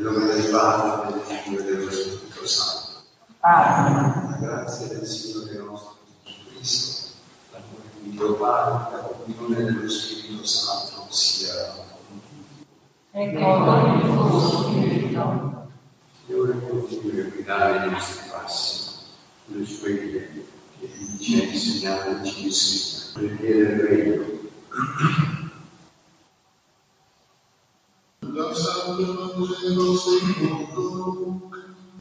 nome del Padre, del Figlio e dello Spirito Santo. Amen. La grazia del Signore nostro Gesù Cristo, l'amore di Dio Padre, la comunione dello Spirito Santo sia con tutti. E con il tuo spirito. Signore, continui a guidare i nostri passi, le sue vie, che dice e insegnare ci insegna, per via del regno. Dal Santo Vangelo secondo Luca,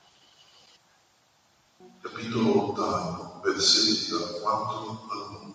capitolo 8, versetti dal 4 al 8.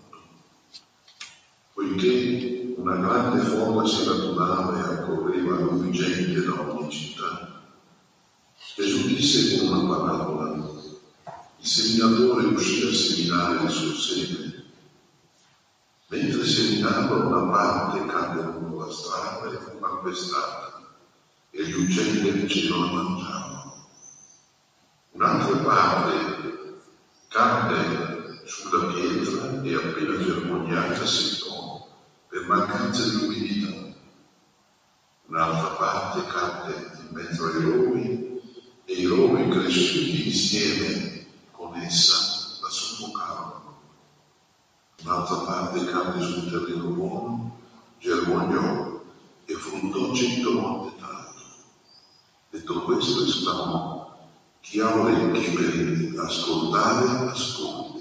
Poiché una grande folla si radunava e accorreva a lui gente da ogni città, Gesù disse con una parabola: il seminatore uscì a seminare il suo seme. Mentre seminava, una parte cadde lungo la strada e fu calpestata, e gli uccelli del cielo la mangiavano. Un'altra parte cadde sulla pietra e appena germogliata seccò per mancanza di umidità. Un'altra parte cadde in mezzo ai rovi e i rovi cresciuti insieme con essa la soffocarono. Un'altra parte cadde sul terreno buono, germogliò e fruttò 100 volte tanto. Detto questo esclamò: chi ha orecchi per ascoltare, ascolti.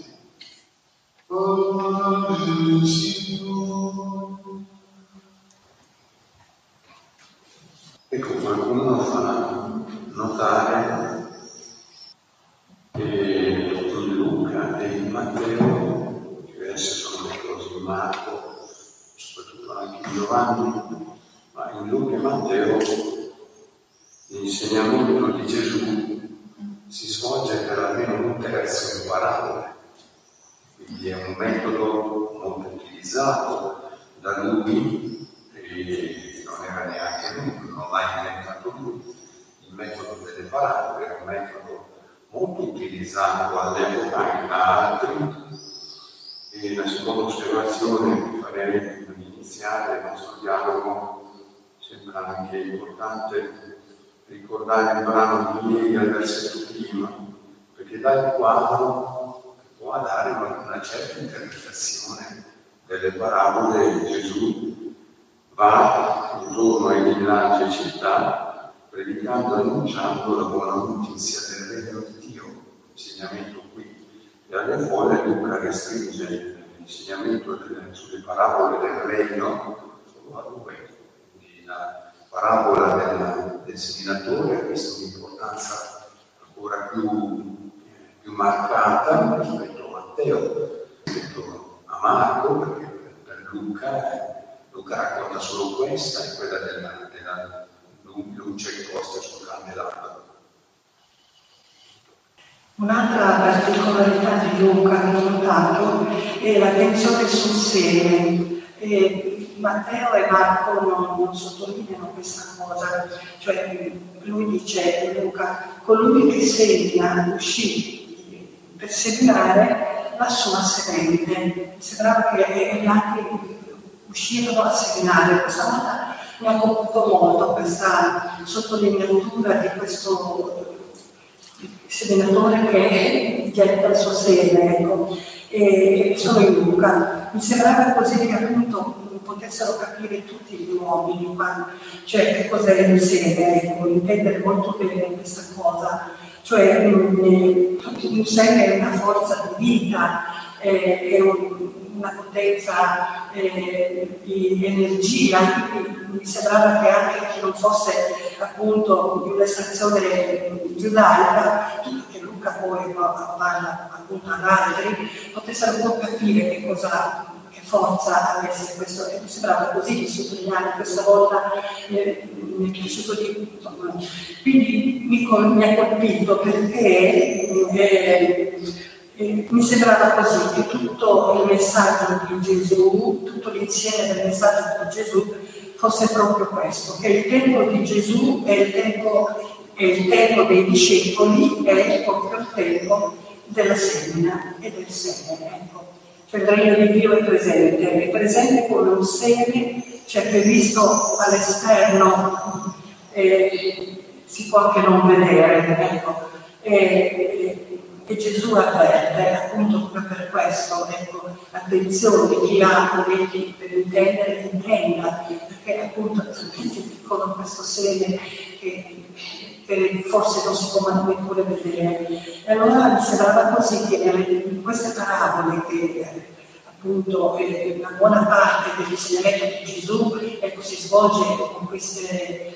Parola del Signore. Ecco, qualcuno fa notare che in Luca e in Matteo, diverse sono le cose in Marco, soprattutto anche in Giovanni, ma in Luca e Matteo l'insegnamento di Gesù si svolge per almeno un terzo in parabole. Quindi è un metodo molto utilizzato da lui e non era neanche lui, non l'ha inventato lui. Il metodo delle parabole è un metodo molto utilizzato all'epoca anche da altri. E la seconda osservazione che farei prima di iniziare il nostro dialogo, sembra anche importante ricordare il brano di ieri al versetto prima, perché dà il quadro che può dare una certa interpretazione delle parabole. Gesù va intorno ai villaggi e città predicando e annunciando la buona notizia del regno di Dio, insegnamento qui. E alle folle Luca restringe l'insegnamento sulle parabole del regno solo a due. Quindi la parabola del seminatore ha visto un'importanza ancora più marcata rispetto a Matteo, rispetto a Marco, perché per Luca racconta solo questa, e quella della luce che posta sul candelabro. Un'altra particolarità di Luca che ho notato è l'attenzione sul seme. Matteo e Marco non sottolineano questa cosa, cioè lui dice, Luca, colui che semina uscì per seminare la sua semente. Sembrava che gli altri uscirono a seminare. Questa volta mi ha colpito molto questa sottolineatura di questo seminatore che getta il suo seme, ecco. E sono in Luca. Mi sembrava così che appunto potessero capire tutti gli uomini, cioè che cos'è il seme, ecco, intendere molto bene questa cosa. Cioè un seme è una forza di vita, è una potenza di energia. Mi sembrava che anche chi non fosse appunto di un'estrazione giudaica, che Luca poi parla appunto ad altri, potessero un po' capire che forza avesse questo. E mi sembrava così di sottolineare questa volta, mi è piaciuto di tutto. Quindi mi ha colpito perché mi sembrava così che tutto il messaggio di Gesù, tutto l'insieme del messaggio di Gesù fosse proprio questo, che il tempo di Gesù è il tempo dei discepoli, è proprio il tempo della semina e del seme. Ecco. Cioè il regno di Dio è presente come un seme, cioè che visto all'esterno si può anche non vedere, ecco. E Gesù avverte appunto proprio per questo, ecco, attenzione, chi ha orecchi per intendere, intenda, perché appunto è talmente piccolo questo seme che forse non si può neppure vedere. E allora mi sembrava così che in queste parabole che appunto una buona parte dell'insegnamento di Gesù ecco, si svolge con queste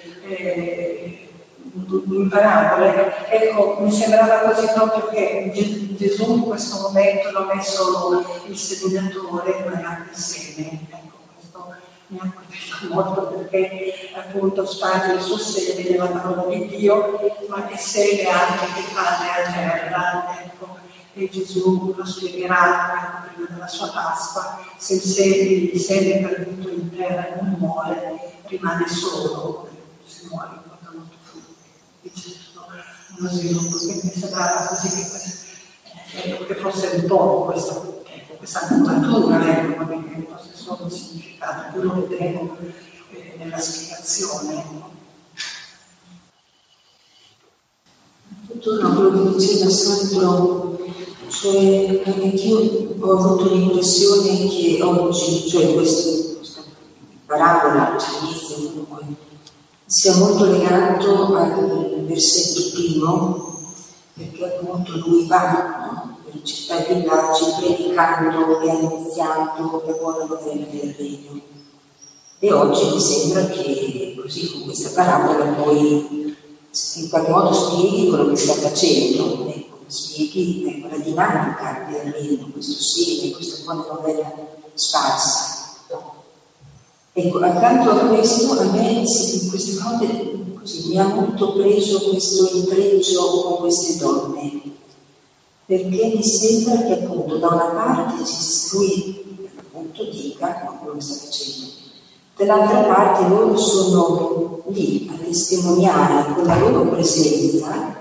in parabole, ecco, mi sembrava così proprio che Gesù in questo momento non è solo il seminatore, ma è anche il seme. Ecco, questo mi ha colpito molto perché appunto spazio il suo seme nella parola di Dio, ma è seme anche che cade a terra, ecco. E Gesù lo spiegherà prima della sua Pasqua, se il seme perduto in terra non muore, rimane solo, se muore porta molto frutto. Dice uno sviluppo, quindi mi sembrava così che fosse un po' questa natura, ecco, che fosse solo il significato, poi lo vedremo nella spiegazione. Tutto quello che diceva Sandro, cioè anch'io ho avuto l'impressione che oggi, cioè questa parabola, all'inizio comunque, sia molto legato al versetto primo, perché appunto lui va, no? Per città e villaggi predicando e annunziando la buona novella del regno. E oggi mi sembra che così con questa parabola poi in qualche modo spieghi quello che sta facendo, ecco, spieghi la dinamica del regno, questo seme, questa buona novella sparsa. Ecco, accanto a questo, a me in queste cose così mi ha molto preso questo intreccio con queste donne, perché mi sembra che appunto da una parte lui appunto dica quello che sta facendo, dall'altra parte loro sono lì a testimoniare con la loro presenza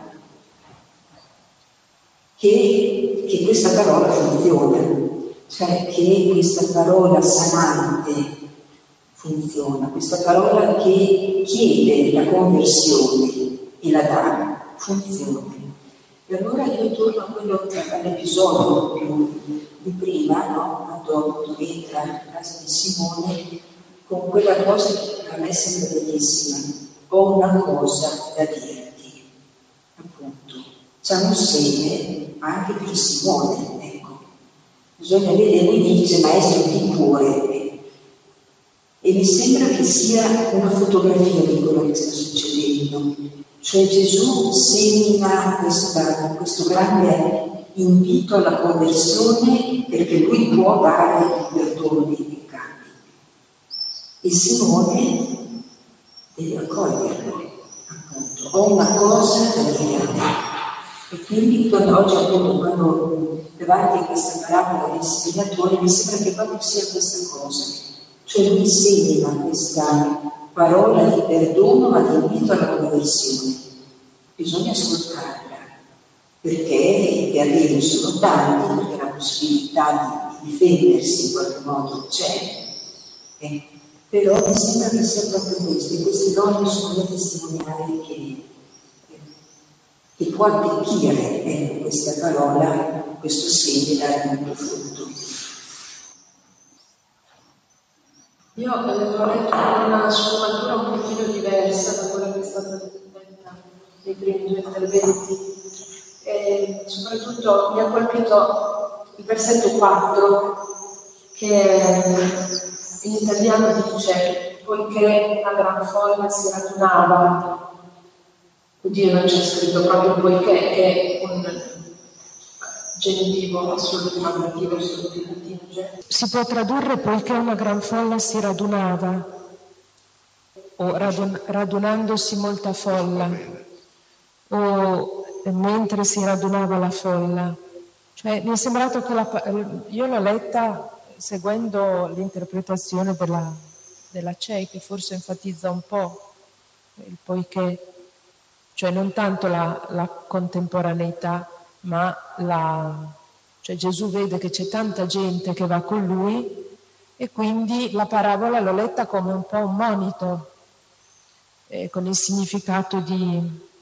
che questa parola funziona, cioè che questa parola sanante funziona, questa parola che chiede la conversione e la dà, funziona. E allora io torno a all'episodio più di prima, no? Quando entra in casa di Simone, con quella cosa che a me sembra bellissima. Ho una cosa da dirti, appunto. C'è un seme anche per Simone, ecco. Bisogna vedere, lui dice, maestro, di cuore. E mi sembra che sia una fotografia di quello che sta succedendo. Cioè Gesù semina questo grande invito alla conversione perché lui può dare il perdono dei peccati. E Simone deve accoglierlo, appunto. Ho una cosa da dire a te. E quindi oggi appunto quando davanti a questa parabola del seminatore mi sembra che proprio sia questa cosa. Cioè lui semina questa parola di perdono ma di invito alla conversione. Bisogna ascoltarla, perché i terreni sono tanti, perché la possibilità di difendersi in qualche modo c'è. Però mi sembra che sia proprio questo, e queste donne sono da testimoniare che può attecchire questa parola, questo seme dare molto frutto. Io avevo letto una sfumatura un pochino diversa da quella che è stata detta nei primi due interventi e soprattutto mi ha colpito il versetto 4 che in italiano dice poiché una gran folla si radunava, oddio non c'è scritto proprio poiché, che è un genitivo assolutivo, si può tradurre poiché una gran folla si radunava, o radunandosi molta folla, o mentre si radunava la folla. Cioè mi è sembrato che io l'ho letta seguendo l'interpretazione della CEI, che forse enfatizza un po' il poiché, cioè non tanto la contemporaneità, ma cioè Gesù vede che c'è tanta gente che va con lui e quindi la parabola l'ho letta come un po' un monito, con il significato di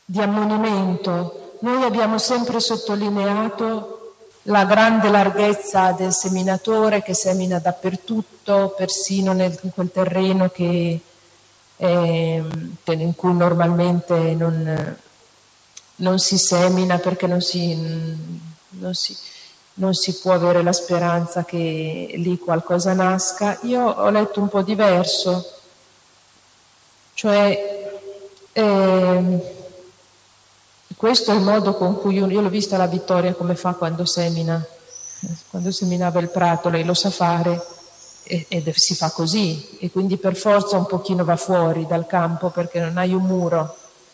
di ammonimento. Noi abbiamo sempre sottolineato la grande larghezza del seminatore che semina dappertutto, persino in quel terreno in cui normalmente non si semina, perché non si può avere la speranza che lì qualcosa nasca. Io ho letto un po' diverso, cioè questo è il modo con cui io l'ho vista la Vittoria come fa quando semina, quando seminava il prato, lei lo sa fare ed si fa così, e quindi per forza un pochino va fuori dal campo perché non hai un muro.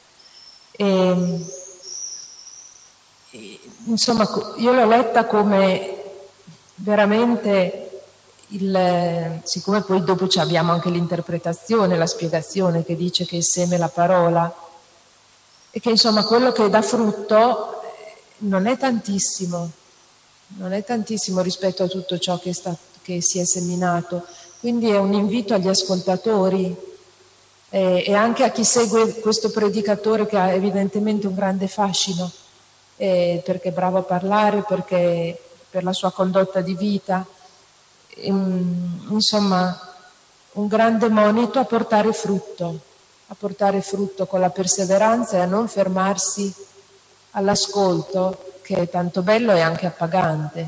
Insomma, io l'ho letta come veramente siccome poi dopo abbiamo anche l'interpretazione, la spiegazione che dice che il seme è la parola, e che insomma quello che dà frutto non è tantissimo rispetto a tutto ciò che si è seminato. Quindi è un invito agli ascoltatori e anche a chi segue questo predicatore che ha evidentemente un grande fascino, perché è bravo a parlare, perché per la sua condotta di vita, insomma un grande monito a portare frutto con la perseveranza e a non fermarsi all'ascolto, che è tanto bello e anche appagante.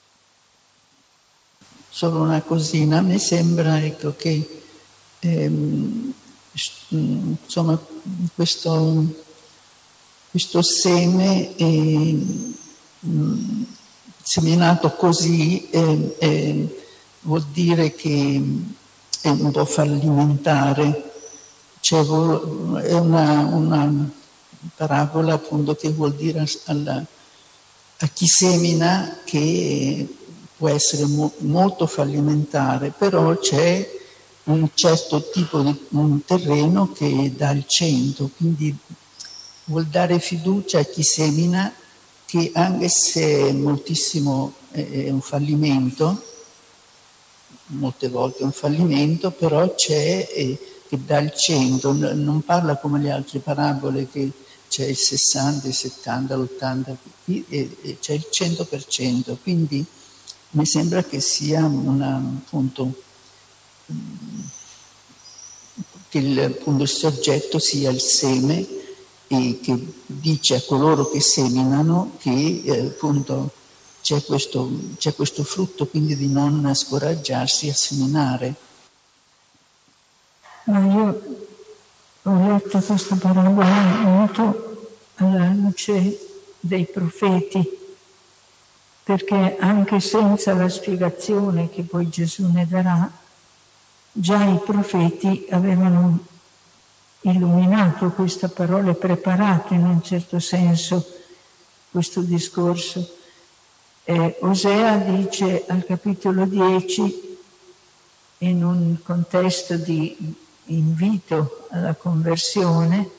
Solo una cosina, mi sembra che insomma questo seme seminato così vuol dire che è un po' fallimentare. Cioè, è una parabola appunto che vuol dire a chi semina che può essere molto fallimentare, però c'è un certo tipo di un terreno che dà il 100, quindi vuol dare fiducia a chi semina che anche se è moltissimo è un fallimento, molte volte è un fallimento, però c'è che dà il 100, non parla come le altre parabole che c'è il 60, il 70, l'80, qui c'è il 100%, quindi mi sembra che sia appunto che il soggetto sia il seme e che dice a coloro che seminano che appunto c'è questo frutto, quindi di non scoraggiarsi a seminare. Ma io ho letto questa parabola molto alla luce dei profeti, perché anche senza la spiegazione che poi Gesù ne darà, già i profeti avevano illuminato questa parola e preparato in un certo senso questo discorso. Osea dice al capitolo 10, in un contesto di invito alla conversione: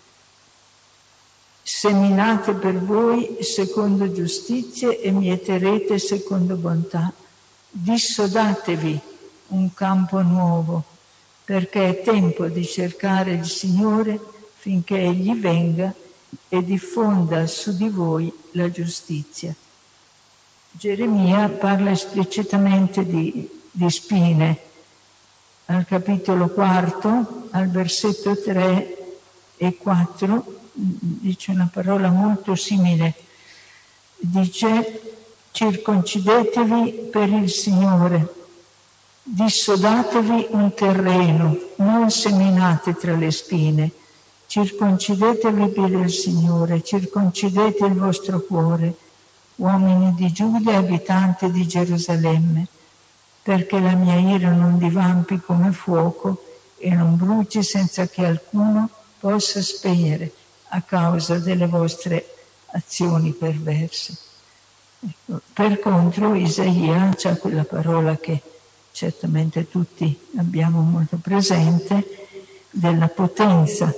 seminate per voi secondo giustizie e mieterete secondo bontà. Dissodatevi un campo nuovo, perché è tempo di cercare il Signore finché Egli venga e diffonda su di voi la giustizia. Geremia parla esplicitamente di spine. Al capitolo 4, al versetto 3 e 4, dice una parola molto simile. Dice: circoncidetevi per il Signore, dissodatevi un terreno, non seminate tra le spine. Circoncidetevi per il Signore, circoncidete il vostro cuore, uomini di Giuda e abitanti di Gerusalemme, perché la mia ira non divampi come fuoco e non bruci senza che alcuno possa spegnere a causa delle vostre azioni perverse. Ecco, per contro Isaia c'è quella parola che certamente tutti abbiamo molto presente, della potenza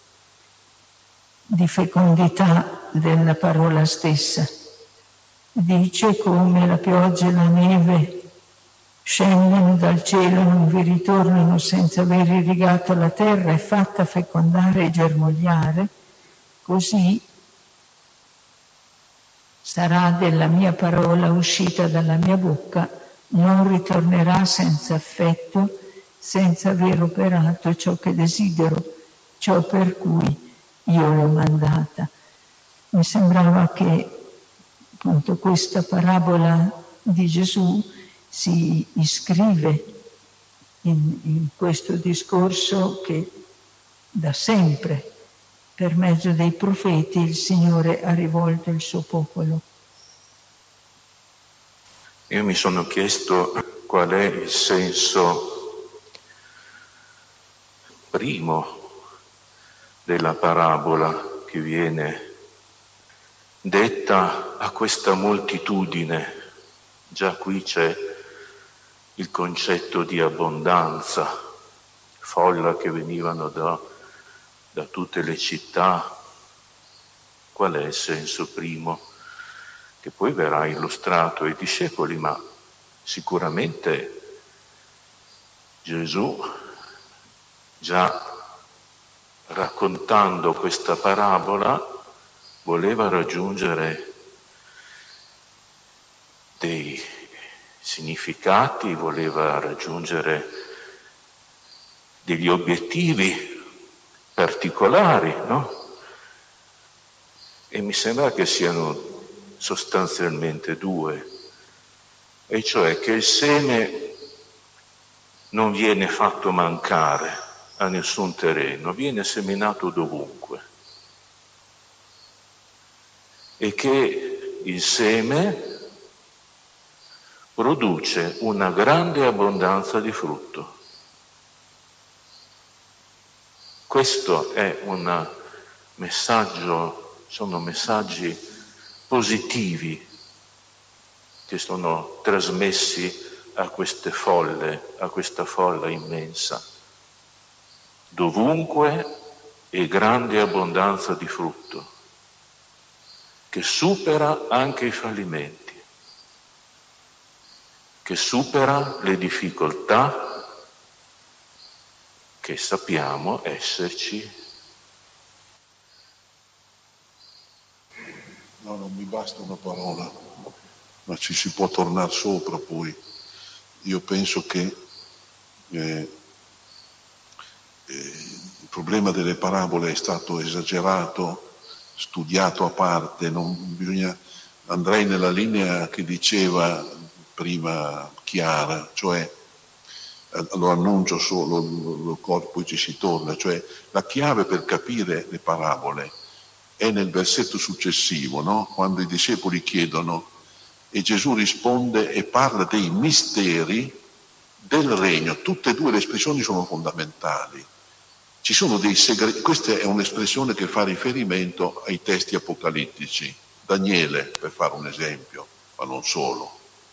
di fecondità della parola stessa. Dice: come la pioggia e la neve scendono dal cielo, non vi ritornano senza aver irrigato la terra e fatta fecondare e germogliare, Così sarà della mia parola uscita dalla mia bocca, non ritornerà senza effetto, senza aver operato ciò che desidero, ciò per cui io l'ho mandata. Mi sembrava che appunto questa parabola di Gesù si iscrive in questo discorso che da sempre, per mezzo dei profeti, il Signore ha rivolto il suo popolo. Io mi sono chiesto qual è il senso primo della parabola che viene detta a questa moltitudine. Già qui c'è il concetto di abbondanza, folla che venivano da tutte le città. Qual è il senso primo? Che poi verrà illustrato ai discepoli, ma sicuramente Gesù, già raccontando questa parabola, voleva raggiungere dei significati, voleva raggiungere degli obiettivi particolari, no? E mi sembra che siano sostanzialmente due, e cioè che il seme non viene fatto mancare a nessun terreno, viene seminato dovunque, e che il seme produce una grande abbondanza di frutto. Questo è un messaggio, sono messaggi positivi che sono trasmessi a queste folle, a questa folla immensa. Dovunque è grande abbondanza di frutto, che supera anche i fallimenti, che supera le difficoltà che sappiamo esserci. No, non mi basta una parola, ma ci si può tornare sopra poi. Io penso che il problema delle parabole è stato esagerato, studiato a parte, non bisogna. Andrei nella linea che diceva prima Chiara, cioè lo annuncio solo, poi ci si torna, cioè la chiave per capire le parabole è nel versetto successivo, no? Quando i discepoli chiedono e Gesù risponde e parla dei misteri del regno. Tutte e due le espressioni sono fondamentali. Ci sono dei segreti, questa è un'espressione che fa riferimento ai testi apocalittici, Daniele per fare un esempio, ma non solo.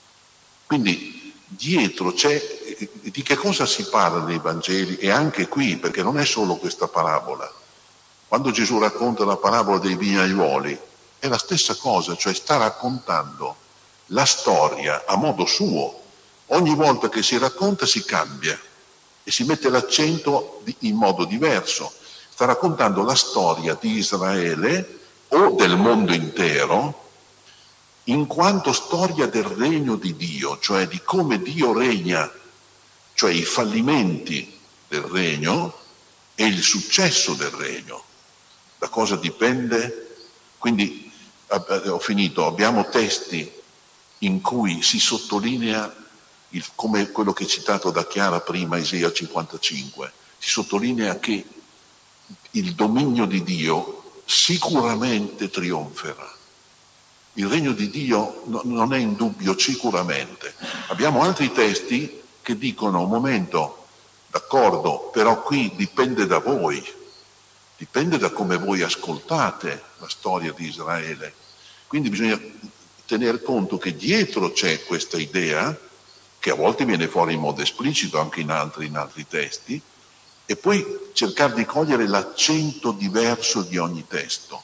Quindi dietro c'è, di che cosa si parla nei Vangeli e anche qui, perché non è solo questa parabola. Quando Gesù racconta la parabola dei vignaiuoli è la stessa cosa, cioè sta raccontando la storia a modo suo. Ogni volta che si racconta si cambia e si mette l'accento in modo diverso. Sta raccontando la storia di Israele o del mondo intero in quanto storia del regno di Dio, cioè di come Dio regna, cioè i fallimenti del regno e il successo del regno. Da cosa dipende? Quindi, ho finito, abbiamo testi in cui si sottolinea, come quello che è citato da Chiara prima, Isaia 55, si sottolinea che il dominio di Dio sicuramente trionferà. Il regno di Dio non è in dubbio sicuramente. Abbiamo altri testi che dicono, un momento, d'accordo, però qui dipende da voi, dipende da come voi ascoltate la storia di Israele. Quindi bisogna tener conto che dietro c'è questa idea, che a volte viene fuori in modo esplicito anche in altri testi, e poi cercare di cogliere l'accento diverso di ogni testo.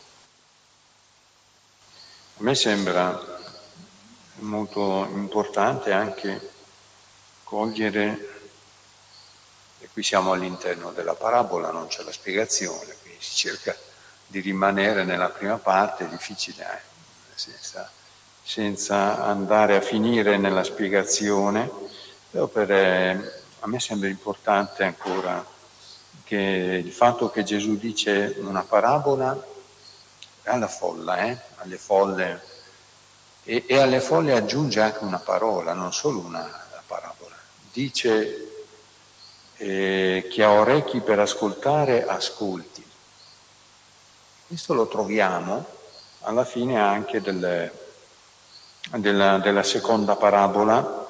A me sembra molto importante anche cogliere, e qui siamo all'interno della parabola, non c'è la spiegazione, quindi si cerca di rimanere nella prima parte, è difficile, senza andare a finire nella spiegazione, però a me sembra importante ancora che il fatto che Gesù dice una parabola alla folla, alle folle, e alle folle aggiunge anche una parola, non solo una parabola. Dice chi ha orecchi per ascoltare, ascolti. Questo lo troviamo alla fine anche della seconda parabola.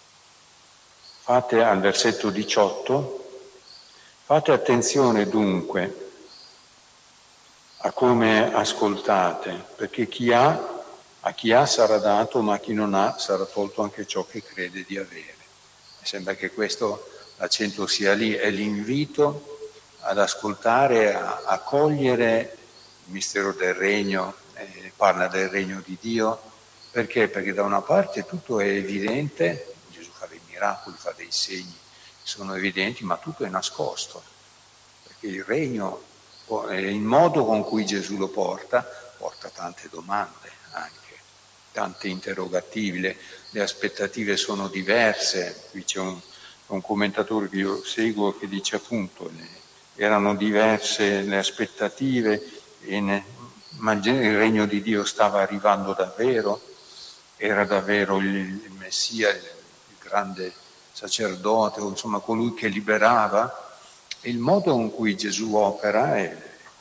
Fate al versetto 18, fate attenzione dunque a come ascoltate, perché a chi ha sarà dato, ma a chi non ha sarà tolto anche ciò che crede di avere. Mi sembra che questo l'accento sia lì, è l'invito ad ascoltare, a cogliere il mistero del regno, parla del regno di Dio. Perché? Perché da una parte tutto è evidente, Gesù fa dei miracoli, fa dei segni, sono evidenti, ma tutto è nascosto, perché il regno, il modo con cui Gesù lo porta tante domande anche, tante interrogativi, le aspettative sono diverse. Qui c'è un commentatore che io seguo che dice appunto erano diverse le aspettative, ma il regno di Dio stava arrivando davvero, era davvero il Messia, il grande sacerdote, o insomma colui che liberava. Il modo in cui Gesù opera è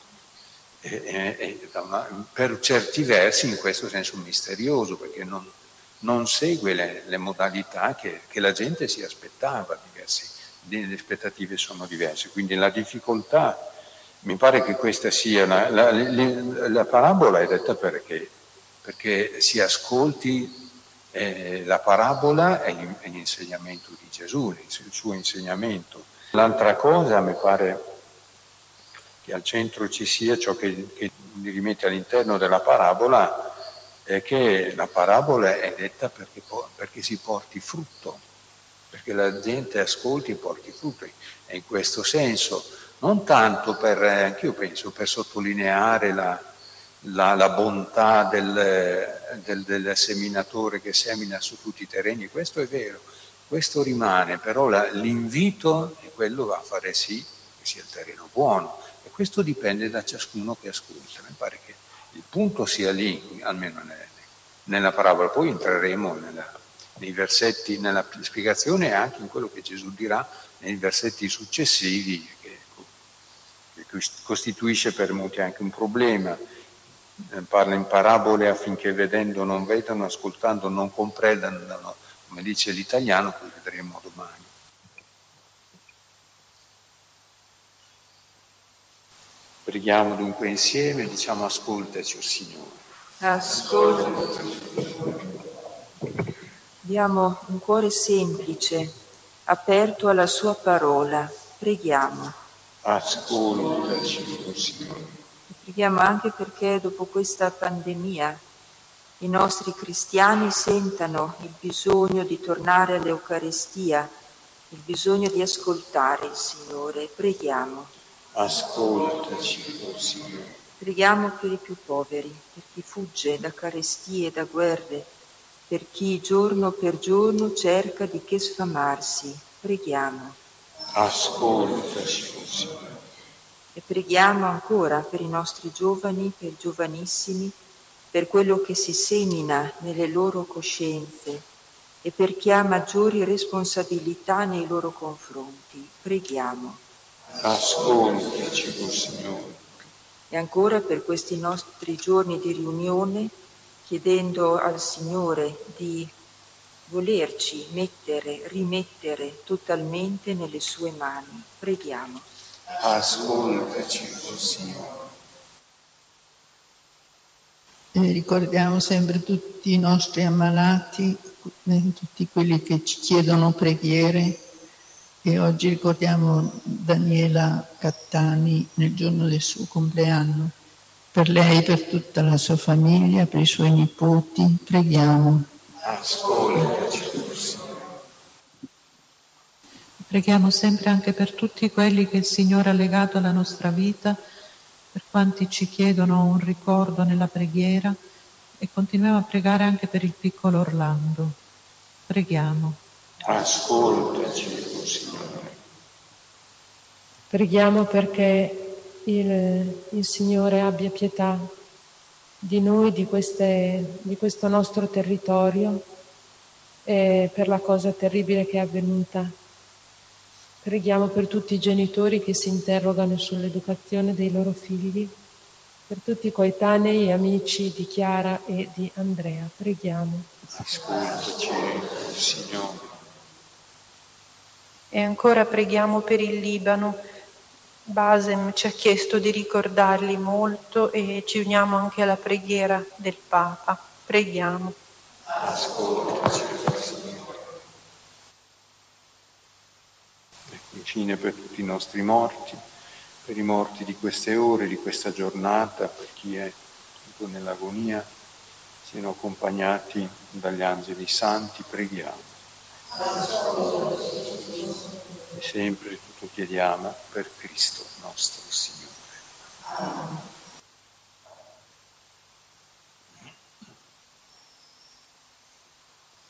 per certi versi in questo senso misterioso, perché non segue le modalità che la gente si aspettava, le aspettative sono diverse. Quindi la difficoltà, mi pare che questa sia la parabola è detta perché si ascolti la parabola e l'insegnamento di Gesù, il suo insegnamento. L'altra cosa mi pare che al centro ci sia ciò che mi rimette all'interno della parabola, è che la parabola è detta perché si porti frutto, perché la gente ascolti e porti frutto. E in questo senso, non tanto anch'io penso, per sottolineare la bontà del seminatore che semina su tutti i terreni, questo è vero, questo rimane, però l'invito è quello a fare sì che sia il terreno buono, e questo dipende da ciascuno che ascolta. Mi pare che il punto sia lì, almeno nella parabola. Poi entreremo nei versetti, nella spiegazione e anche in quello che Gesù dirà nei versetti successivi, che costituisce per molti anche un problema. Parla in parabole affinché vedendo non vedano, ascoltando non comprendano, come dice l'italiano, poi vedremo domani. Preghiamo dunque insieme, diciamo: ascoltaci, o Signore. Ascoltaci. Abbiamo un cuore semplice, aperto alla sua parola. Preghiamo. Ascoltaci, o Signore. Preghiamo anche perché dopo questa pandemia i nostri cristiani sentano il bisogno di tornare all'Eucaristia, il bisogno di ascoltare il Signore. Preghiamo. Ascoltaci, o Signore. Preghiamo per i più poveri, per chi fugge da carestie e da guerre, per chi giorno per giorno cerca di che sfamarsi. Preghiamo. Ascoltaci, o Signore. E preghiamo ancora per i nostri giovani, per i giovanissimi, per quello che si semina nelle loro coscienze e per chi ha maggiori responsabilità nei loro confronti. Preghiamo. Ascoltaci, o Signore. E ancora per questi nostri giorni di riunione, chiedendo al Signore di volerci rimettere totalmente nelle sue mani. Preghiamo. Ascoltaci, o Signore. E ricordiamo sempre tutti i nostri ammalati, tutti quelli che ci chiedono preghiere, e oggi ricordiamo Daniela Cattani nel giorno del suo compleanno. Per lei, per tutta la sua famiglia, per i suoi nipoti, preghiamo. Ascoltaci, o Signore. Preghiamo sempre anche per tutti quelli che il Signore ha legato alla nostra vita, per quanti ci chiedono un ricordo nella preghiera e continuiamo a pregare anche per il piccolo Orlando. Preghiamo. Ascoltaci, oh Signore. Preghiamo perché il Signore abbia pietà di noi, di questo nostro territorio e per la cosa terribile che è avvenuta. Preghiamo per tutti i genitori che si interrogano sull'educazione dei loro figli, per tutti i coetanei e amici di Chiara e di Andrea. Preghiamo. Ascoltaci, Signore. E ancora preghiamo per il Libano. Basem ci ha chiesto di ricordarli molto e ci uniamo anche alla preghiera del Papa. Preghiamo. Ascoltaci, Signore. Infine per tutti i nostri morti, per i morti di queste ore, di questa giornata, per chi è nell'agonia, siano accompagnati dagli angeli santi, preghiamo. E sempre tutto chiediamo per Cristo nostro Signore.